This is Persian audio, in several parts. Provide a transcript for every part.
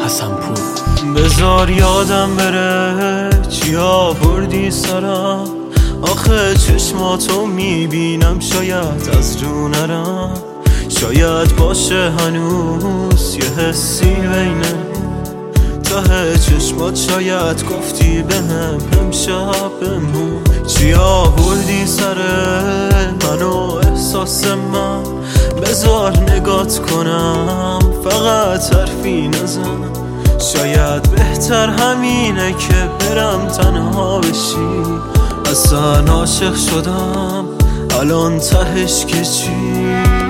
حسن پور. بذار یادم بره چیا بردی سرم، آخه چشماتو میبینم شاید از رو نرم، شاید باشه هنوز یه حسی بینه ته چشمات، شاید گفتی بهم امشب بمون. چیا بردی سر منو احساس من، بذار نگات کنم فقط حرفی نزن، شاید بهتر همینه که برم تنها بشی. اصلا عاشق شدم الان تهش که چی؟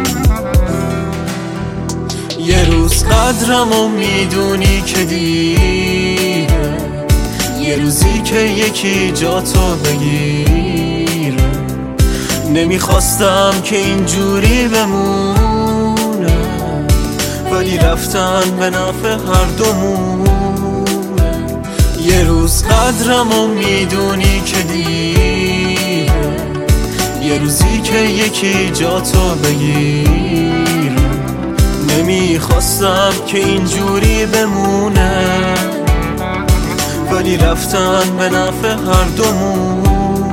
یه روز قدرمو میدونی که دیره، یه روزی که یکی جاتو بگیره. نمیخواستم که اینجوری بمونه، ولی رفتن به نفع هر دومونه. یه روز قدرمو میدونی که دیره، یه روزی که یکی جاتو بگیره. نمیخواستم که اینجوری بمونه، ولی رفتن به نفع هر دومون.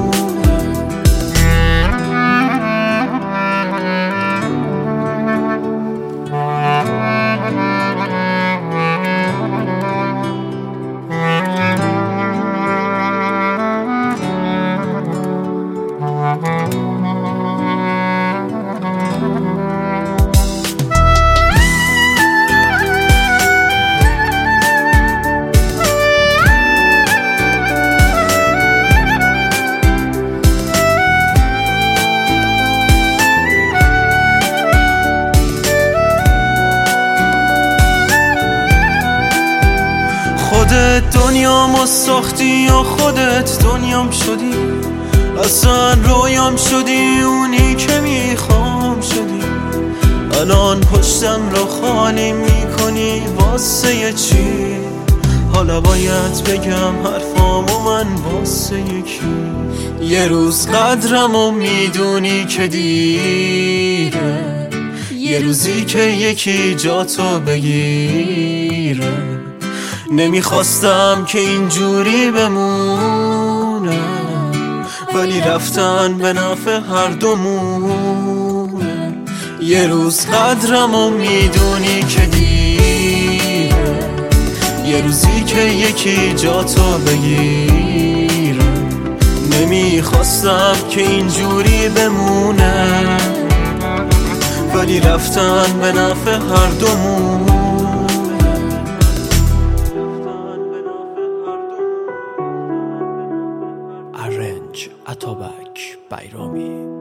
خودت دنیامو ساختی و خودت دنیام شدی، اصلا رویام شدی، اونی که میخوام شدی. الان پشتم رو خالی میکنی واسه چی؟ حالا باید بگم حرفامو من واسه یکی. یه روز قدرمو میدونی که دیره، یه روزی که یکی جاتو بگیره. نمیخواستم که اینجوری بمونه، ولی رفتن به نفع هر دومونه. یه روز قدرمو میدونی که دیره، یه روزی که یکی جاتو بگیره. نمیخواستم که اینجوری بمونه، ولی رفتن به نفع هر دومونه. ارنج اتابک بیرامی.